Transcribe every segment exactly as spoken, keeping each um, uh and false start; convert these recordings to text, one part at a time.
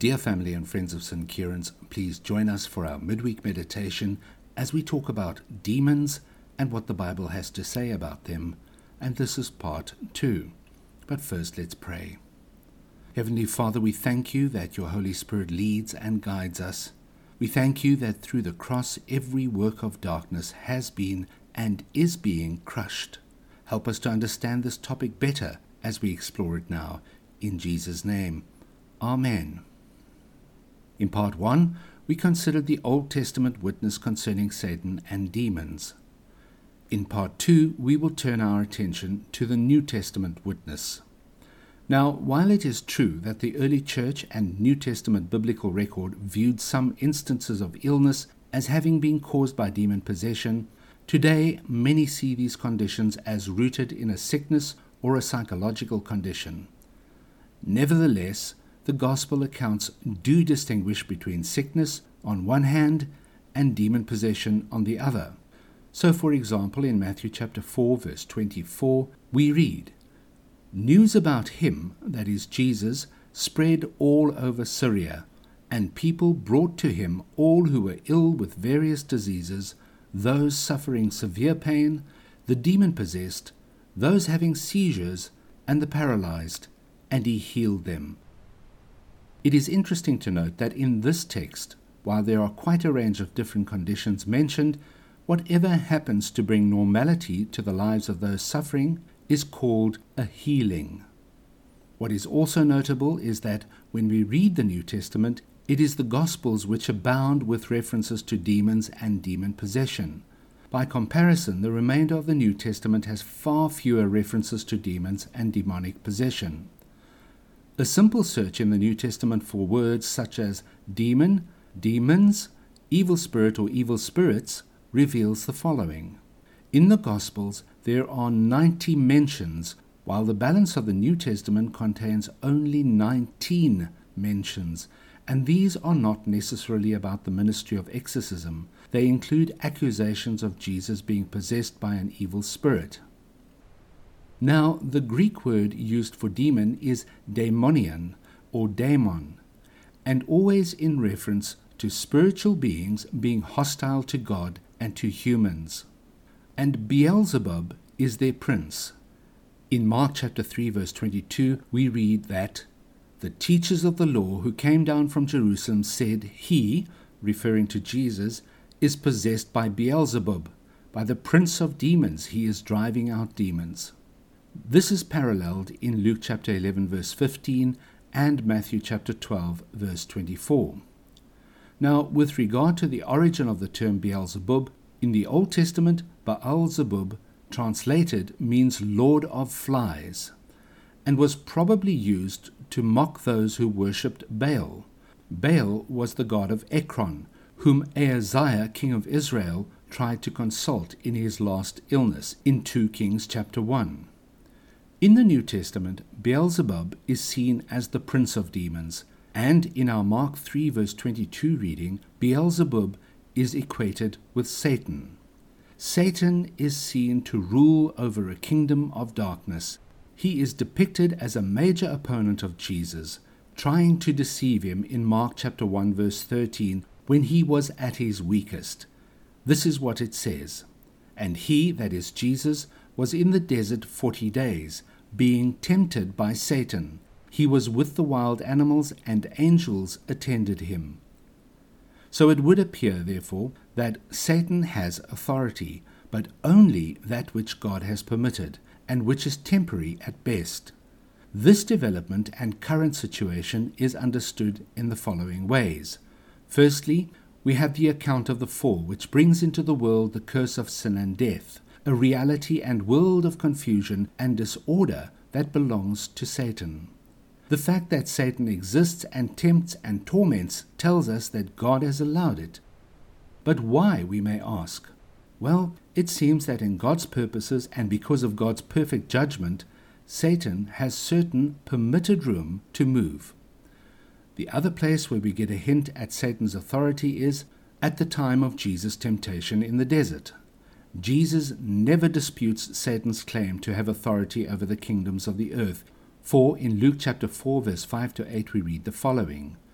Dear family and friends of Saint Kieran's, please join us for our midweek meditation as we talk about demons and what the Bible has to say about them, and this is part two. But first, let's pray. Heavenly Father, we thank you that your Holy Spirit leads and guides us. We thank you that through the cross every work of darkness has been and is being crushed. Help us to understand this topic better as we explore it now. In Jesus' name, Amen. In part one, we considered the Old Testament witness concerning Satan and demons. In part two, we will turn our attention to the New Testament witness. Now, while it is true that the early church and New Testament biblical record viewed some instances of illness as having been caused by demon possession, today many see these conditions as rooted in a sickness or a psychological condition. Nevertheless, the gospel accounts do distinguish between sickness on one hand and demon possession on the other. So, for example, in Matthew chapter four, verse twenty-four, we read, "News about him," that is Jesus, "spread all over Syria, and people brought to him all who were ill with various diseases, those suffering severe pain, the demon-possessed, those having seizures, and the paralyzed, and he healed them." It is interesting to note that in this text, while there are quite a range of different conditions mentioned, whatever happens to bring normality to the lives of those suffering is called a healing. What is also notable is that when we read the New Testament, it is the Gospels which abound with references to demons and demon possession. By comparison, the remainder of the New Testament has far fewer references to demons and demonic possession. A simple search in the New Testament for words such as demon, demons, evil spirit or evil spirits reveals the following. In the Gospels, there are ninety mentions, while the balance of the New Testament contains only nineteen mentions, and these are not necessarily about the ministry of exorcism. They include accusations of Jesus being possessed by an evil spirit. Now, the Greek word used for demon is daimonion or daemon, and always in reference to spiritual beings being hostile to God and to humans. And Beelzebub is their prince. In Mark chapter three, verse twenty-two, we read that the teachers of the law who came down from Jerusalem said, "He," referring to Jesus, "is possessed by Beelzebub, by the prince of demons he is driving out demons." This is paralleled in Luke chapter eleven, verse fifteen, and Matthew chapter twelve, verse twenty-four. Now, with regard to the origin of the term Beelzebub, in the Old Testament, Baal-zebub, translated, means Lord of Flies, and was probably used to mock those who worshipped Baal. Baal was the god of Ekron, whom Ahaziah, king of Israel, tried to consult in his last illness in Second Kings chapter one. In the New Testament, Beelzebub is seen as the prince of demons, and in our Mark three, verse twenty-two reading, Beelzebub is equated with Satan. Satan is seen to rule over a kingdom of darkness. He is depicted as a major opponent of Jesus, trying to deceive him in Mark chapter one, verse thirteen, when he was at his weakest. This is what it says, "And he," that is Jesus, "was in the desert forty days, being tempted by Satan. He was with the wild animals, and angels attended him." So it would appear, therefore, that Satan has authority, but only that which God has permitted, and which is temporary at best. This development and current situation is understood in the following ways. Firstly, we have the account of the fall, which brings into the world the curse of sin and death, a reality and world of confusion and disorder that belongs to Satan. The fact that Satan exists and tempts and torments tells us that God has allowed it. But why, we may ask? Well, it seems that in God's purposes and because of God's perfect judgment, Satan has certain permitted room to move. The other place where we get a hint at Satan's authority is at the time of Jesus' temptation in the desert. Jesus never disputes Satan's claim to have authority over the kingdoms of the earth, for in Luke chapter four, verse five to eight, we read the following.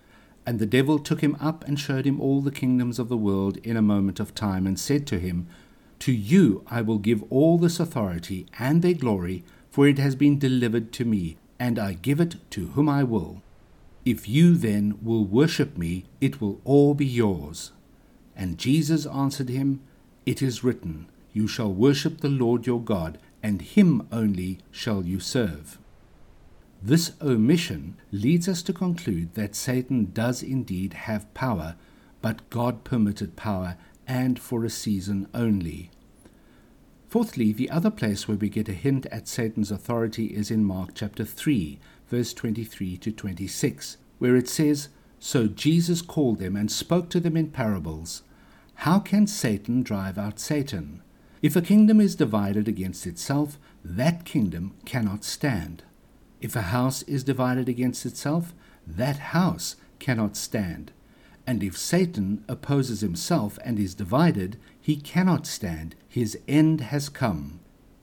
And the devil took him up and showed him all the kingdoms of the world in a moment of time, and said to him, To you I will give all this authority and their glory, for it has been delivered to me, and I give it to whom I will. If you then will worship me, it will all be yours. And Jesus answered him, It is written, You shall worship the Lord your God, and him only shall you serve. This omission leads us to conclude that Satan does indeed have power, but God permitted power, and for a season only. Fourthly, the other place where we get a hint at Satan's authority is in Mark chapter three, verse twenty-three to twenty-six, where it says, So Jesus called them and spoke to them in parables. How can Satan drive out Satan? If a kingdom is divided against itself, that kingdom cannot stand. If a house is divided against itself, that house cannot stand. And if Satan opposes himself and is divided, he cannot stand. His end has come.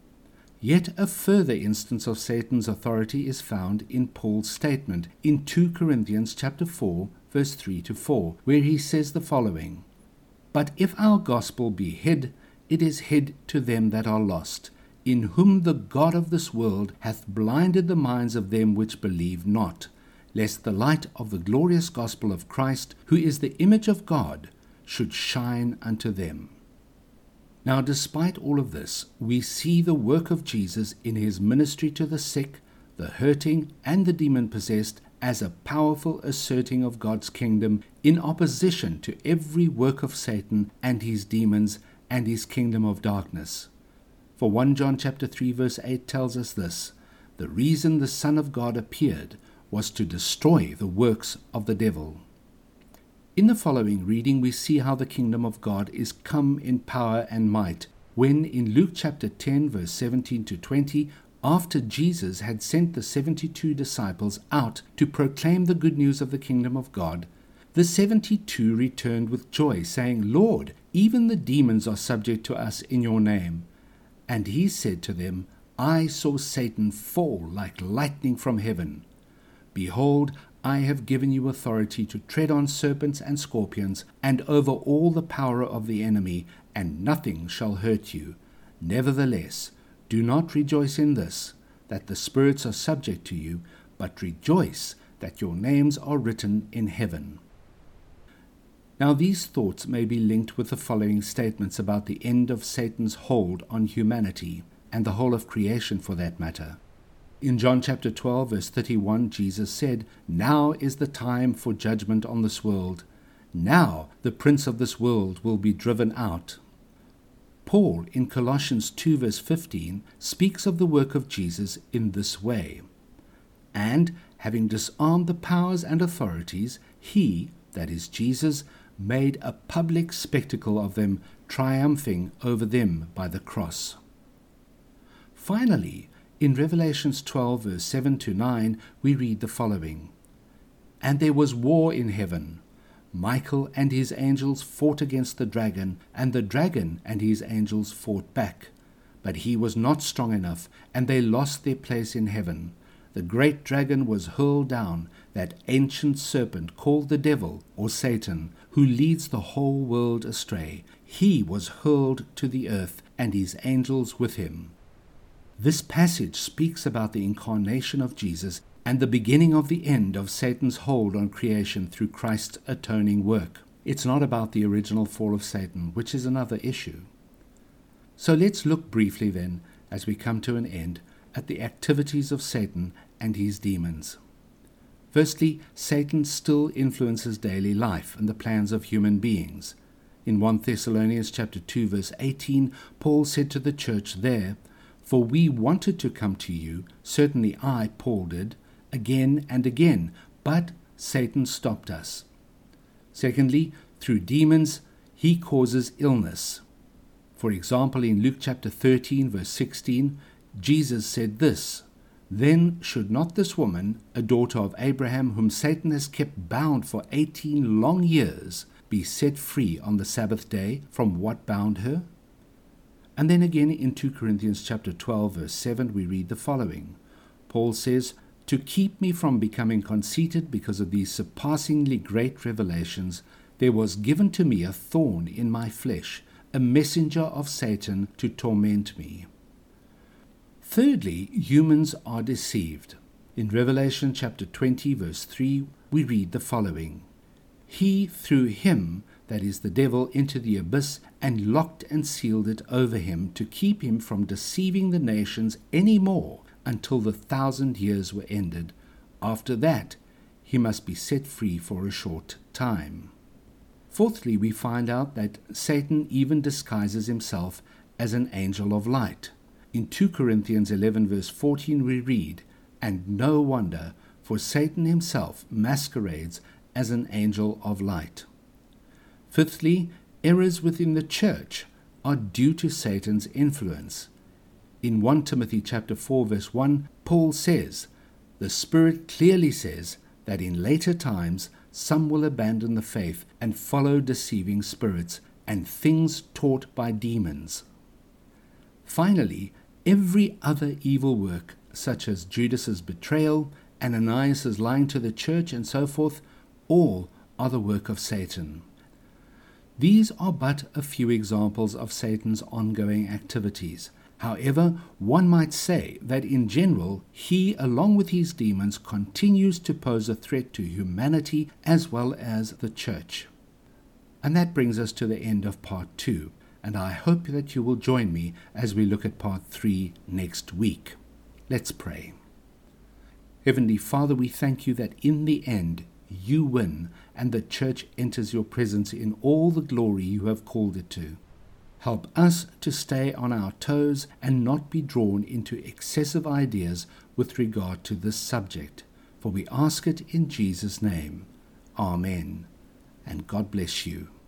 Yet a further instance of Satan's authority is found in Paul's statement in Second Corinthians chapter four, verse three to four, where he says the following, But if our gospel be hid, it is hid to them that are lost, in whom the God of this world hath blinded the minds of them which believe not, lest the light of the glorious gospel of Christ, who is the image of God, should shine unto them. Now, despite all of this, we see the work of Jesus in his ministry to the sick, the hurting, and the demon-possessed as a powerful asserting of God's kingdom in opposition to every work of Satan and his demons and his kingdom of darkness. For First John chapter three verse eight tells us this, The reason the Son of God appeared was to destroy the works of the devil. In the following reading we see how the kingdom of God is come in power and might, when in Luke chapter ten verse seventeen to twenty, after Jesus had sent the seventy-two disciples out to proclaim the good news of the kingdom of God, the seventy-two returned with joy, saying, Lord, even the demons are subject to us in your name. And he said to them, I saw Satan fall like lightning from heaven. Behold, I have given you authority to tread on serpents and scorpions, and over all the power of the enemy, and nothing shall hurt you. Nevertheless, do not rejoice in this, that the spirits are subject to you, but rejoice that your names are written in heaven. Now these thoughts may be linked with the following statements about the end of Satan's hold on humanity, and the whole of creation for that matter. In John chapter twelve, verse thirty-one, Jesus said, Now is the time for judgment on this world. Now the prince of this world will be driven out. Paul, in Colossians two, verse fifteen, speaks of the work of Jesus in this way. And, having disarmed the powers and authorities, he, that is Jesus, made a public spectacle of them, triumphing over them by the cross. Finally, in Revelations twelve, verse seven to nine, we read the following. And there was war in heaven. Michael and his angels fought against the dragon, and the dragon and his angels fought back. But he was not strong enough, and they lost their place in heaven. The great dragon was hurled down, that ancient serpent called the devil, or Satan, who leads the whole world astray. He was hurled to the earth, and his angels with him. This passage speaks about the incarnation of Jesus and the beginning of the end of Satan's hold on creation through Christ's atoning work. It's not about the original fall of Satan, which is another issue. So let's look briefly then, as we come to an end, at the activities of Satan and his demons. Firstly, Satan still influences daily life and the plans of human beings. In First Thessalonians chapter two, verse eighteen, Paul said to the church there, For we wanted to come to you, certainly I, Paul, did, again and again, but Satan stopped us. Secondly, through demons, he causes illness. For example, in Luke chapter thirteen, verse sixteen, Jesus said this, Then should not this woman, a daughter of Abraham, whom Satan has kept bound for eighteen long years, be set free on the Sabbath day from what bound her? And then again in Second Corinthians chapter twelve, verse seven, we read the following. Paul says, To keep me from becoming conceited because of these surpassingly great revelations, there was given to me a thorn in my flesh, a messenger of Satan to torment me. Thirdly, humans are deceived. In Revelation chapter twenty, verse three, we read the following: He threw him, that is the devil, into the abyss and locked and sealed it over him to keep him from deceiving the nations any more until the thousand years were ended. After that, he must be set free for a short time. Fourthly, we find out that Satan even disguises himself as an angel of light. In two Corinthians eleven, verse fourteen, we read, And no wonder, for Satan himself masquerades as an angel of light. Fifthly, errors within the church are due to Satan's influence. In First Timothy chapter four, verse one, Paul says, The Spirit clearly says that in later times some will abandon the faith and follow deceiving spirits and things taught by demons. Finally, every other evil work, such as Judas's betrayal, Ananias's lying to the church, and so forth, all are the work of Satan. These are but a few examples of Satan's ongoing activities. However, one might say that in general, he, along with his demons, continues to pose a threat to humanity as well as the church. And that brings us to the end of part two, and I hope that you will join me as we look at part three next week. Let's pray. Heavenly Father, we thank you that in the end, you win, and the church enters your presence in all the glory you have called it to. Help us to stay on our toes and not be drawn into excessive ideas with regard to this subject, for we ask it in Jesus' name. Amen. And God bless you.